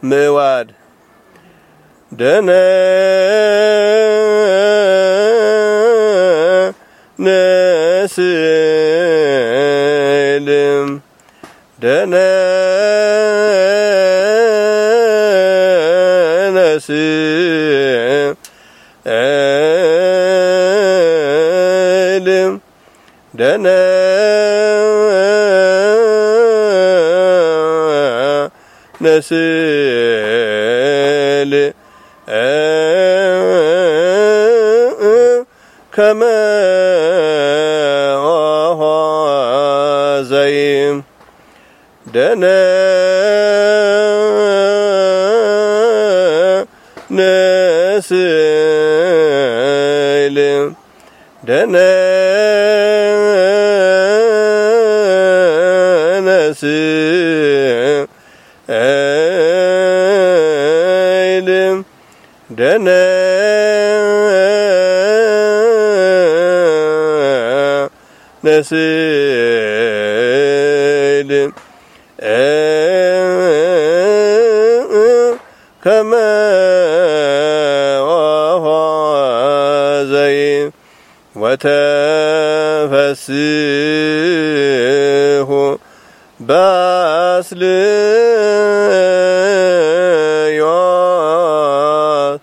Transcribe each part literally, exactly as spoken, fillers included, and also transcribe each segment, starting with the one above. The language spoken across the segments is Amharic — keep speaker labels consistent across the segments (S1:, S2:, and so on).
S1: ምዋድ ደነ ነስልም ደነ ነስልም ደነ ነስል ከመ ዘይም ደነ ነስል ደነ ነስል ደነ ነስል ከመ ዘይም ወተፈስሑ ባስልዮስ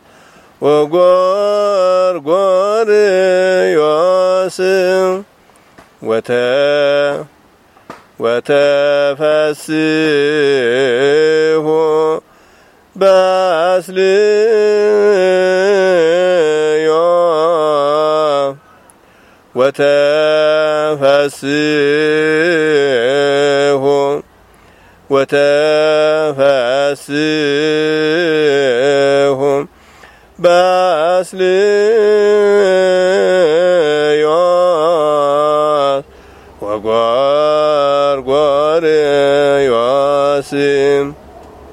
S1: ወጎርጎርዮስ ወተ ወተፈስሑ ባስልዮስ ወተፈስሑ ወተፈስሑ ባስልዮስ ወጎርጎርዮስ